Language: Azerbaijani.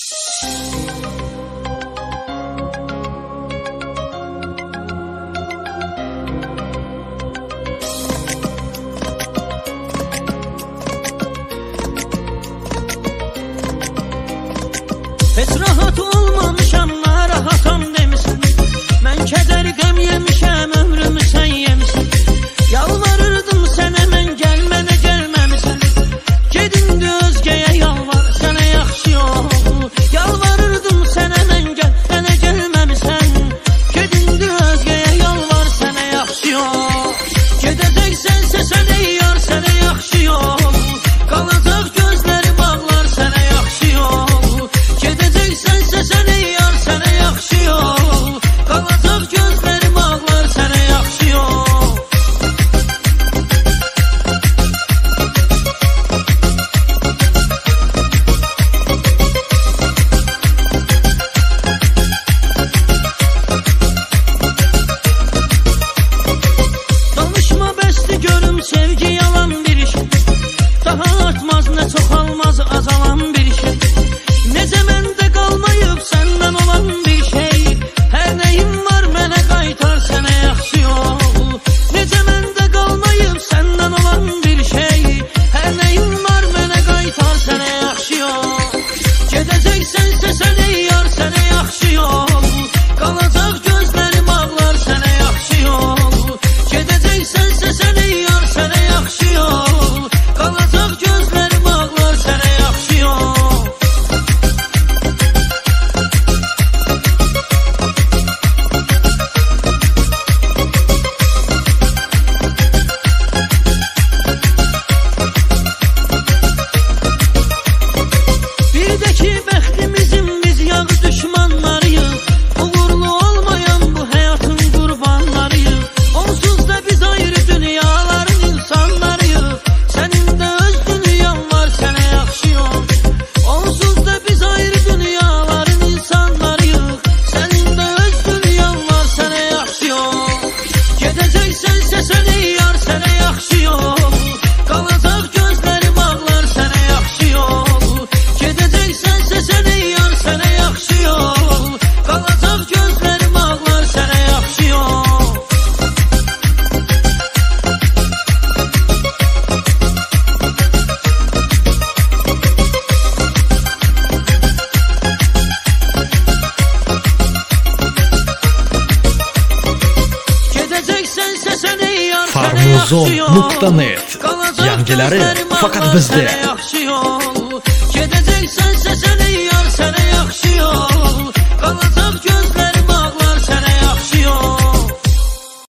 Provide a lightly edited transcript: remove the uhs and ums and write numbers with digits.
Heç rahat olmamışam, narahatam demisən. Mən kədər qəm yemişəm, ömrümü sən yemişsən. Yalvarırdım sənə mən, gəl mənə gəlməmisən. Gedindi özgəyə yalvar, sənə yaxşı yol. Yalvarırdım sənə mən, gəl mənə gəlməmisən. Gedindi özgəyə yalvar, sənə yaxşı yol. Gedəcəksənsə sən ey yar, sənə yaxşı yol. Qalacaq gözlərim ağlar, sənə yaxşı yol. Gedəcəksənsə sən ey yar, sənə yaxşı yol. Qalacaq gözlərim ağlar, sənə yaxşı yol. Danışma bəsli görüm, sevgi yalan bir iş. Daha artmaz, nə çoxalmaz, azalan bir şey. Necə məndə qalmayıb səndən olan bir şey. Hər nəyim var mənə qaytar, sənə yaxşı yol. Necə məndə qalmayıb səndən olan bir şey. Hər nəyim var mənə qaytar, sənə yaxşı yol. Gedəcəksənsə sən ey yar, sənə yaxşı yol. Qalacaq gözlərim ağlar, sənə yaxşı yol. Gedəcəksənsə sən ey yar, sənə yaxşı yol. Qalacaq gözlərim ağlar, sənə yaxşı yol. Bir də ki bəxtimizin biz yağı düşmanlarıyıq. Uğurlu olmayan bu həyatın qurbanlarıyıq. Onsuz da biz ayrı dünyaların insanlarıyıq. Sənin də öz dünyan var, sənə yaxşı yol. Onsuz da biz ayrı dünyaların insanlarıyıq. Sənin də öz dünyan var, sənə yaxşı yol. Gedəcəksənsə sən ey yar, sənə yaxşı yol. Qalacaq gözlərim ağlar, sənə yaxşı yol. Gedəcəksənsə sən ey yar, sənə yaxşı yol. Qalacaq gözlərim ağlar, sənə yaxşı yol. Gedəcəksənsə sən ey yar, sənə yaxşı yol. Farmuzo.net. Yangiləri faqat bizdə.